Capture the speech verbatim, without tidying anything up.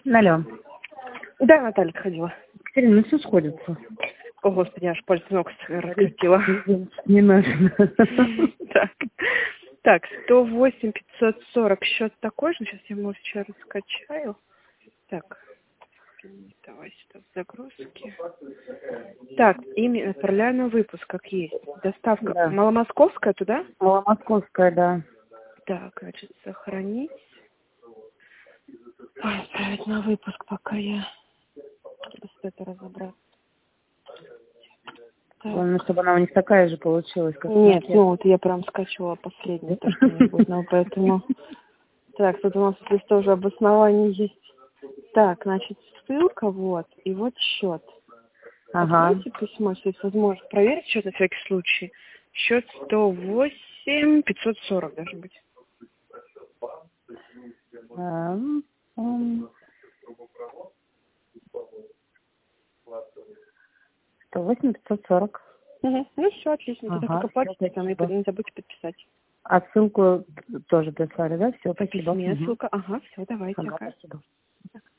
Алло. Да, Наталья ходила. Катерина, ну все сходится. О, Господи, аж пальцы ног раскрутила. Не надо. Так. Так, сто восемь пятьсот сорок. Счет такой же. Сейчас я ему сейчас раскачаю. Так. Давай сюда в загрузки. Так, имя отправляю на выпуск, как есть. Доставка Да. Маломосковская туда? Маломосковская, да. Так, значит, сохранить. Ой, отправить на выпуск, пока я с это разобраться. Главное, чтобы она у них такая же получилась, как Нет, макет. ну вот я прям скачивала последнее, то что-нибудь, но поэтому... Так, тут у нас здесь тоже обоснование есть. Так, значит, ссылка, вот, и вот счет. Ага. Откройте письмо, если есть возможность проверить счет на всякий случай. Счет сто восемь пятьсот сорок должен быть. Эм, эм. сто восемь пятьсот сорок. Угу. Ну все, отлично. Ага, Тогда пока платите, всё, там и спасибо. не забудьте подписать. А ссылку тоже прислали, да? Все, В спасибо. письме Угу. ссылка. Ага, все, давайте, Ага, пока. спасибо.